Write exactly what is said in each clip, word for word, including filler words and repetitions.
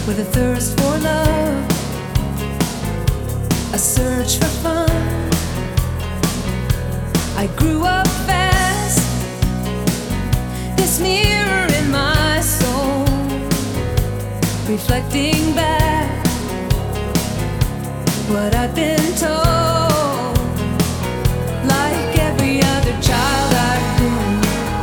with a thirst for love, a search for fun. I grew up fast, this mirror in my soul, reflecting back what I've been told. Like every other child I've been,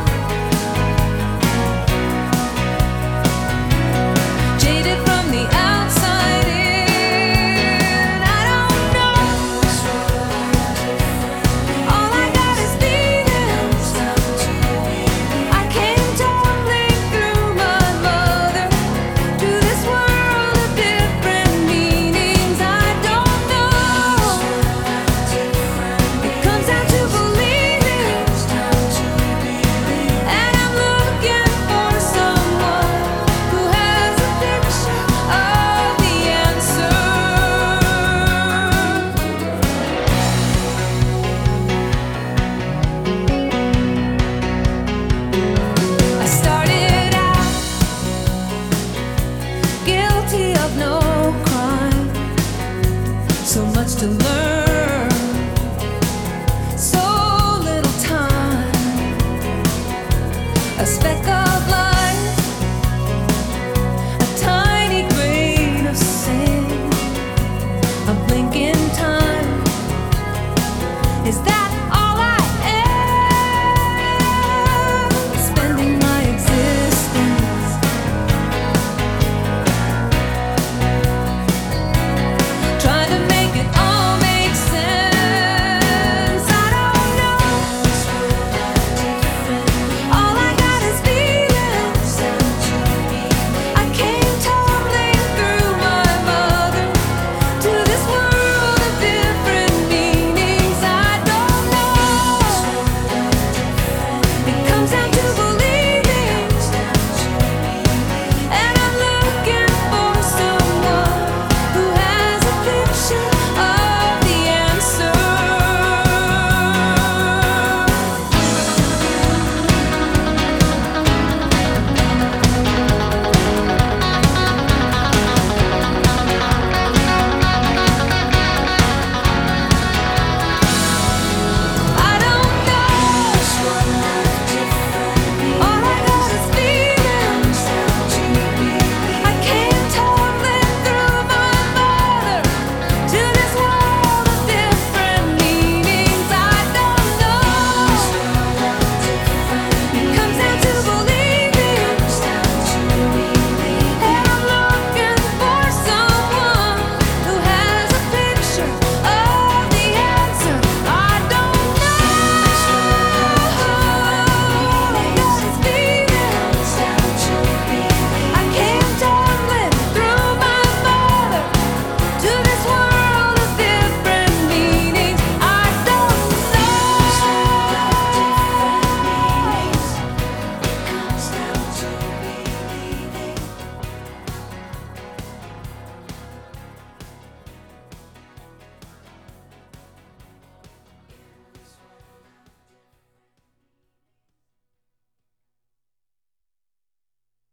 jaded from the outside in. I don't know, all I got is feelings. I came tumbling through my mother to this world of different meanings. I don't know, it comes down to believing, and I'm looking for someone who has a picture of the answer. I started out guilty of no crime, so much to learn.